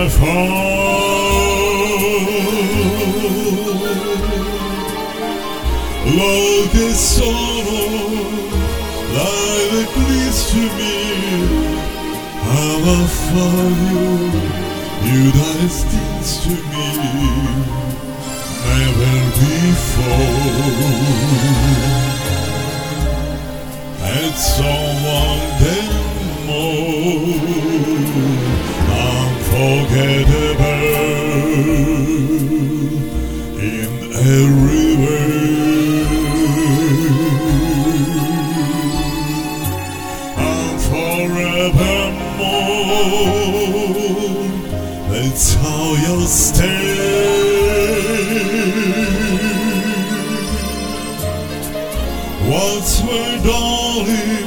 I found love is sorrow, like a gliss to me. How I found you distance to me, never before. Had someone then more unforgettable in every way. And forevermore, that's how you'll stay. What's my darling,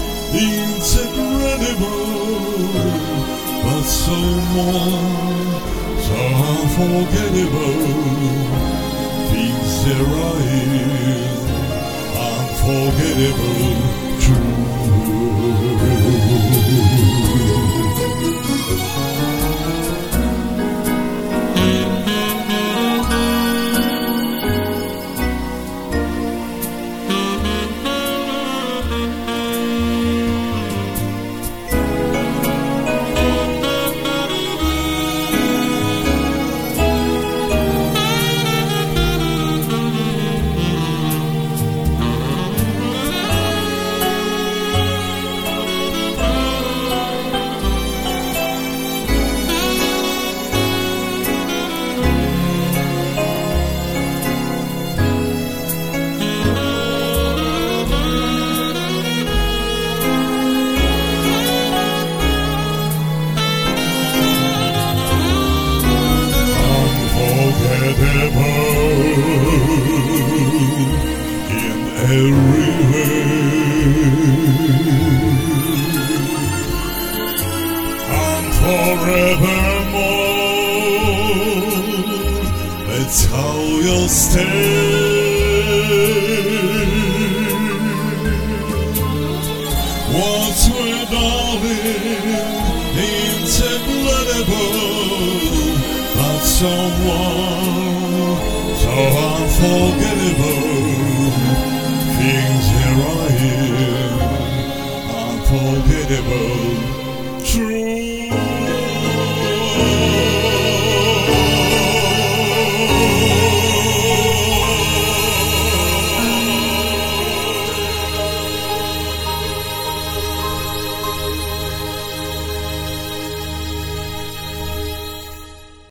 incredible, but someone so unforgettable. Things that are unforgettable, true. In every way, and forevermore, that's how you'll stay. What's my darling, inseparable, but someone so unforgettable.